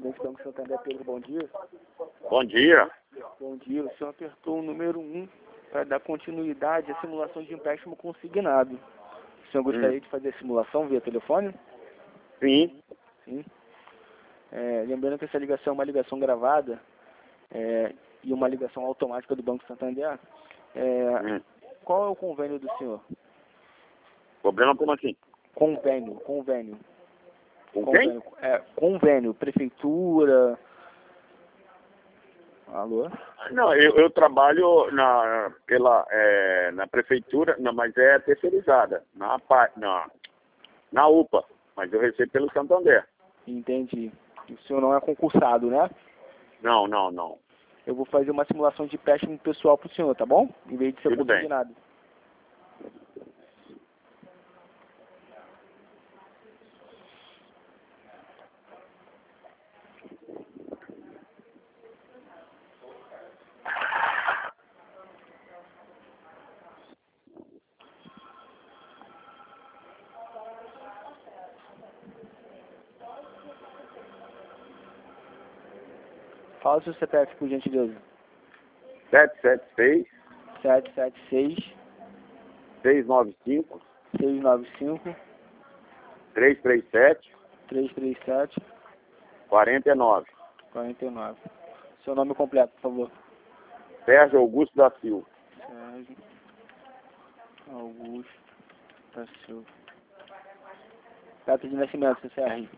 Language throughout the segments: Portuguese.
Presidente do Banco Santander, Pedro, bom dia. Bom dia. Bom dia, o senhor apertou o número 1 para dar continuidade à simulação de empréstimo consignado. O senhor gostaria de fazer a simulação via telefone? Sim. Sim. Lembrando que essa ligação é uma ligação gravada e uma ligação automática do Banco Santander. Qual é o convênio do senhor? Problema como assim? Convênio. Com Convênio. Convênio, prefeitura. Alô? Não, eu trabalho na prefeitura, não, mas é terceirizada, na UPA, mas eu recebo pelo Santander. Entendi. O senhor não é concursado, né? Não. Eu vou fazer uma simulação de empréstimo pessoal para o senhor, tá bom? Em vez de ser Tudo bem. consignado. Fala o seu CPF, por gentileza. 776 776 695 695 337 337 49. 49. Seu nome completo, por favor. Sérgio Augusto da Silva. Sérgio Augusto da Silva. Data de nascimento, CCR.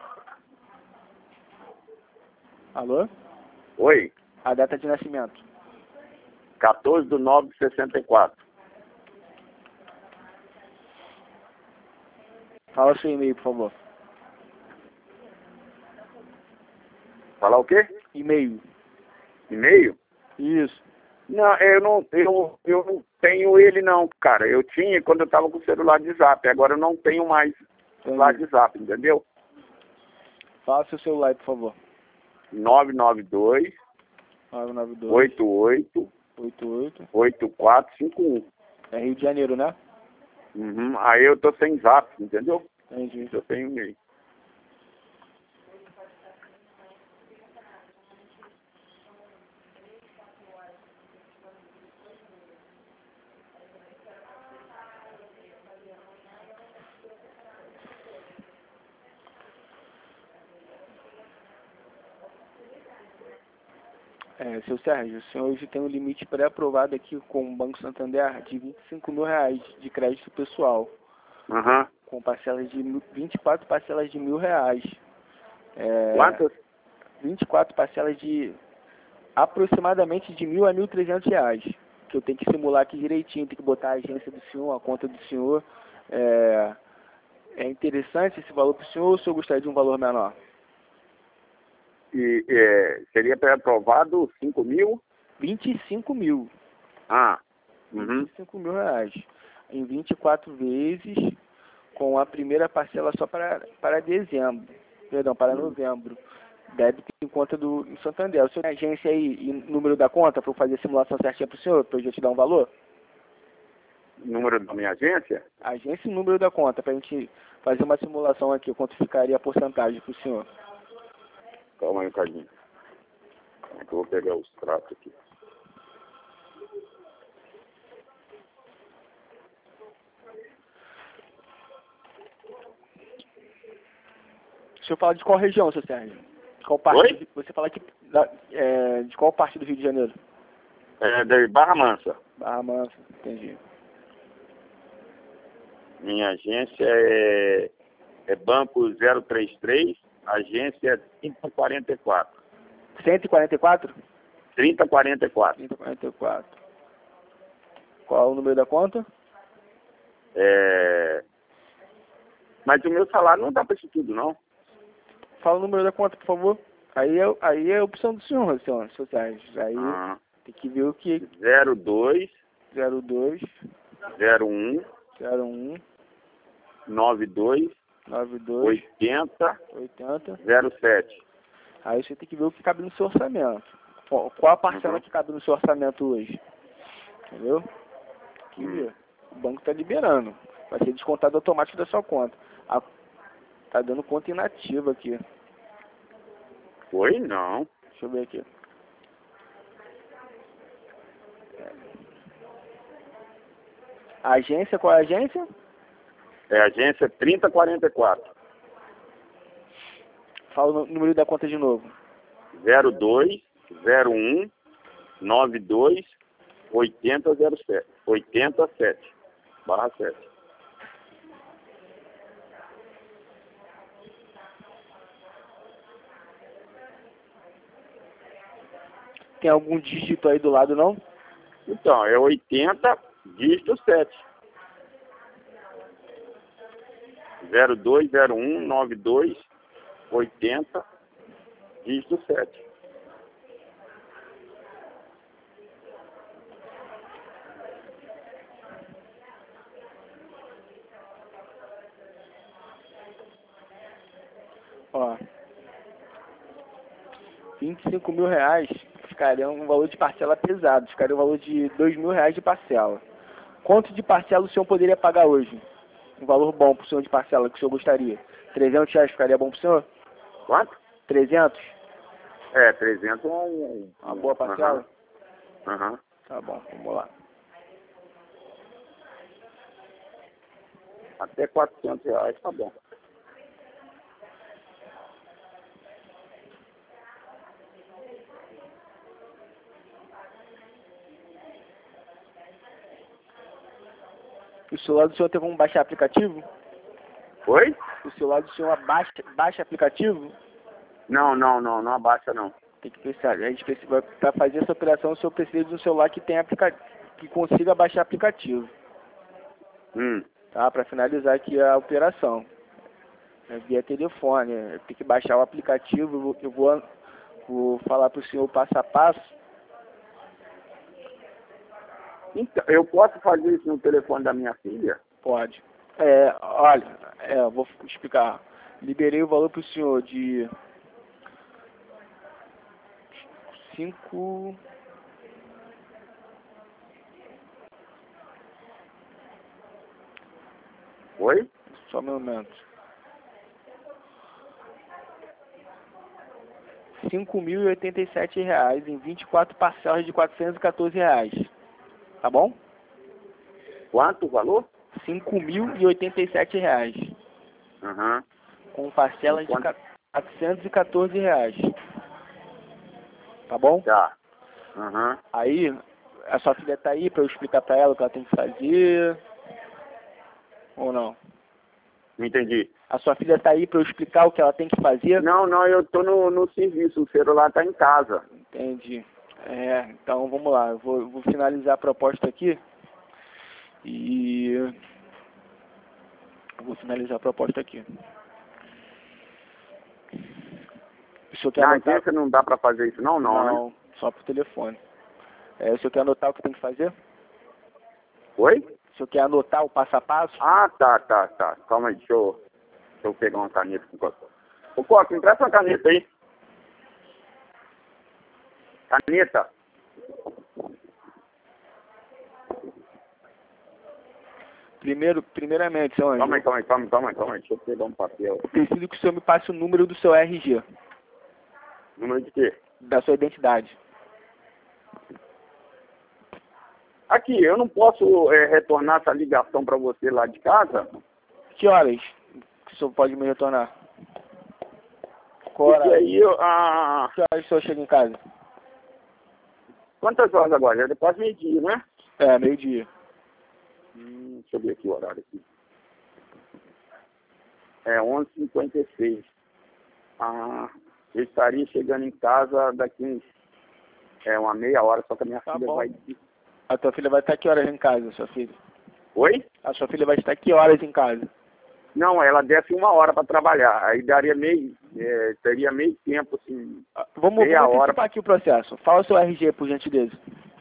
Alô? Oi. A data de nascimento. 14/9/64. Fala o seu e-mail, por favor. Falar o quê? E-mail. E-mail? Isso. Não, eu não tenho ele não, cara. Eu tinha quando eu tava com o celular de zap. Agora eu não tenho mais celular de zap, entendeu? Fala seu celular, por favor. 992 88 8451. É Rio de Janeiro, né? Aí eu tô sem zap, entendeu? Entendi. Eu tenho e-mail. Seu Sérgio, o senhor hoje tem um limite pré-aprovado aqui com o Banco Santander de R$ 25.000 de crédito pessoal. Com parcelas de 24 parcelas de R$ 1.000. Quantas? 24 parcelas de aproximadamente de R$ 1.000 a R$ 1.300. Que eu tenho que simular aqui direitinho, tem que botar a agência do senhor, a conta do senhor. É interessante esse valor para o senhor ou o senhor gostaria de um valor menor? E seria pré-aprovado 5.000? 25.000. R$ 25.000. Em 24 vezes, com a primeira parcela só para dezembro. Perdão, para novembro. Débito em conta do Santander. O senhor tem agência aí e número da conta para eu fazer a simulação certinha para o senhor, para eu já te dar um valor? Número da minha agência? Agência e número da conta, para a gente fazer uma simulação aqui, quanto ficaria a porcentagem para o senhor. Calma aí um cadinho. Eu vou pegar os tratos aqui. O senhor fala de qual região, seu Sérgio? De qual parte? Oi? Você fala aqui de qual parte do Rio de Janeiro? De Barra Mansa. Barra Mansa, entendi. Minha agência é Banco 033, agência 3044. 144? 3044. 144. Qual é o número da conta? Mas o meu salário não dá para isso tudo, não. Fala o número da conta, por favor. Aí é a opção do senhor, seu Sérgio. Aí tem que ver o que... 02 02 01 01 92 92 80 80. 07. Aí você tem que ver o que cabe no seu orçamento. Qual a parcela que cabe no seu orçamento hoje? Entendeu? Tem que ver. O banco está liberando. Vai ser descontado automático da sua conta. Tá dando conta inativa aqui. Foi? Não. Deixa eu ver aqui. A agência, qual é a agência? É a agência 3044. Fala o número da conta de novo. 0201 92 8007. 87. Barra 7. Tem algum dígito aí do lado, não? Então, é 80, dígito 7. 0201 92 80, dígito 7. Ó. R$ 25.000 ficaria um valor de parcela pesado. Ficaria um valor de R$ 2.000 de parcela. Quanto de parcela o senhor poderia pagar hoje? Um valor bom para o senhor de parcela que o senhor gostaria. R$ 300 ficaria bom para o senhor? Quanto? 300? É, 300 é uma boa parcela? Aham. Tá bom, vamos lá. Até R$ 400, tá bom. O celular do senhor tem como baixar aplicativo? Oi? O celular do senhor baixa aplicativo? Não abaixa não. Tem que pensar. A gente precisa, para fazer essa operação, o senhor precisa de um celular que tenha que consiga baixar aplicativo. Tá? Para finalizar aqui a operação. É via telefone. Tem que baixar o aplicativo. Eu vou falar para o senhor o passo a passo. Então, eu posso fazer isso no telefone da minha filha? Pode. Olha, vou explicar. Liberei o valor para o senhor de 5... Oi? Só um momento. R$ 5.087 em 24 parcelas de R$ 414. Tá bom? Quanto o valor? R$ 5.087. Aham. Com parcelas de R$ 414. Tá bom? Tá. Aham. Aí, a sua filha tá aí para eu explicar para ela o que ela tem que fazer. Ou não? Não entendi. A sua filha tá aí para eu explicar o que ela tem que fazer? Não, eu tô no serviço, o celular tá em casa. Entendi. Então vamos lá, eu vou finalizar a proposta aqui. O senhor quer Na anotar? agência não dá pra fazer isso não, Não, né? só por telefone. O senhor quer anotar o que tem que fazer? Oi? O senhor quer anotar o passo a passo? Ah, tá. Calma aí, deixa eu pegar uma caneta com o Costa. Ô, Costa, empresta uma caneta aí. Caneta. Primeiramente, seu anjo. Calma aí. Deixa eu pegar um papel. Preciso que o senhor me passe o número do seu RG. Número de quê? Da sua identidade. Aqui, eu não posso retornar essa ligação pra você lá de casa? Que horas que o senhor pode me retornar? Porque aí Que horas o senhor chega em casa? Quantas horas agora? Já é quase meio-dia, né? Meio-dia. Deixa eu ver aqui o horário aqui. É 11h56. Eu estaria chegando em casa daqui uma meia hora, só que a minha filha bom. vai... A tua filha vai estar que horas em casa, sua filha? Oi? A sua filha vai estar que horas em casa? Não, ela desce 1 hora para trabalhar. Aí daria teria meio tempo, assim. Vamos antecipar aqui o processo. Fala o seu RG, por gentileza.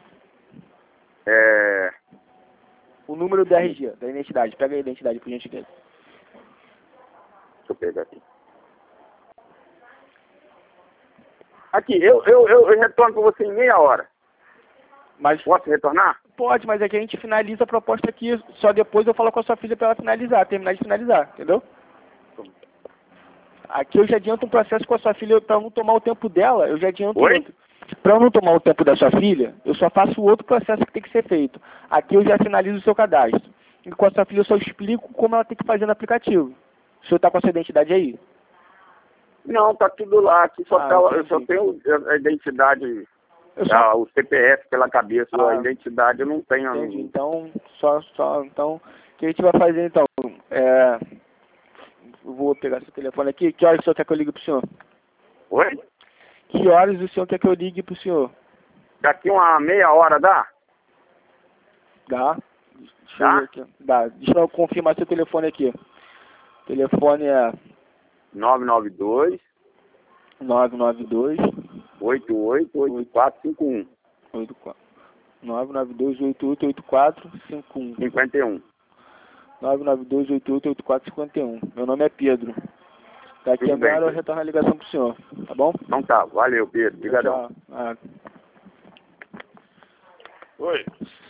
O número do RG, da identidade. Pega a identidade, por gentileza. Deixa eu pegar aqui. Aqui, eu retorno com você em meia hora. Mas posso retornar? Pode, mas é que a gente finaliza a proposta aqui. Só depois eu falo com a sua filha para ela terminar de finalizar, entendeu? Aqui eu já adianto um processo com a sua filha para não tomar o tempo dela, eu já adianto Oi? outro. Para eu não tomar o tempo da sua filha, eu só faço o outro processo que tem que ser feito. Aqui eu já finalizo o seu cadastro. E com a sua filha eu só explico como ela tem que fazer no aplicativo. O senhor está com a sua identidade aí? Não, tá tudo lá. Aqui só eu só entendi. tenho a identidade, o CPF pela cabeça. A identidade eu não tenho. Entendi. Então, então, o que a gente vai fazer então? Eu vou pegar seu telefone aqui. Que horas o senhor quer que eu ligue pro senhor? Oi? Que horas o senhor quer que eu ligue pro senhor? Daqui uma meia hora dá? Dá. Deixa eu ver aqui. Dá. Deixa eu confirmar seu telefone aqui. O telefone é 992 888451. 992888451. 51. 992888451. Meu nome é Pedro. Daqui a meia hora eu retorno a ligação pro senhor. Tá bom? Então tá. Valeu, Pedro. Obrigadão. Tchau. Oi.